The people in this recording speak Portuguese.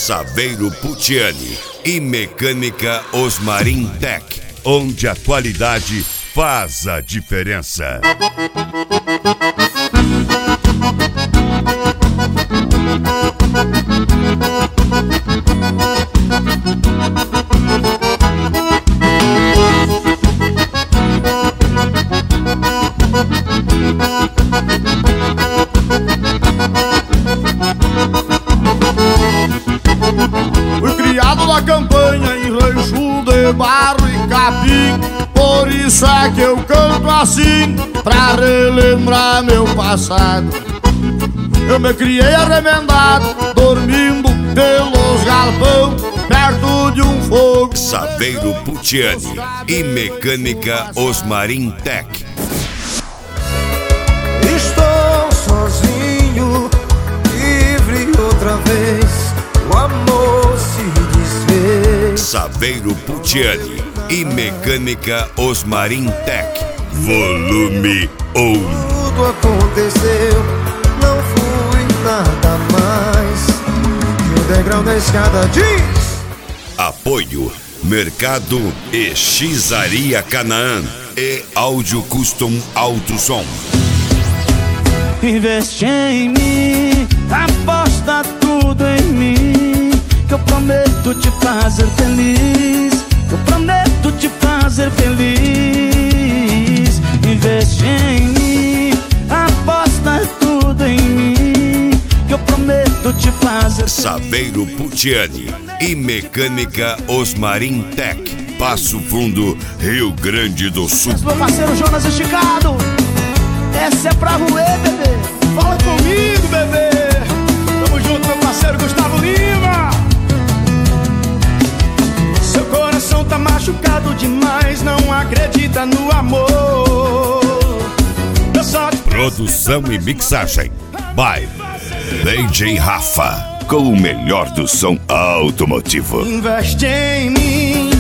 Saveiro Putiani e Mecânica Osmarin Tech, onde a qualidade faz a diferença. Fui criado na campanha em rancho de barro e capim, por isso é que eu canto assim, pra relembrar meu passado. Eu me criei arremendado, dormindo pelos galpão, perto de um fogo. Saveiro Putiani e Mecânica Osmarin Tech. Estou sozinho, livre outra vez, o amor se desfez. Saveiro Putiani e Mecânica Osmarin Tech, volume 1. Tudo aconteceu, não fui nada mais que o degrau da escada diz. Apoio Mercado e Xizaria Canaã e Áudio Custom Alto Som. Investe em mim, aposta tudo em mim, que eu prometo te fazer feliz, eu prometo te fazer feliz. Investe em mim, aposta tudo em mim, que eu prometo te fazer feliz. Saveiro Putiani e Mecânica Osmarin Tech, Passo Fundo, Rio Grande do Sul. Meu parceiro Jonas Esticado, essa é pra roer, bebê. Fala comigo, bebê. Tamo junto, meu parceiro Gustavo Lima. Seu coração tá machucado demais, não acredita no amor. Eu só te Produção e mixagem by DJ Rafa, com o melhor do som automotivo. investe em mim,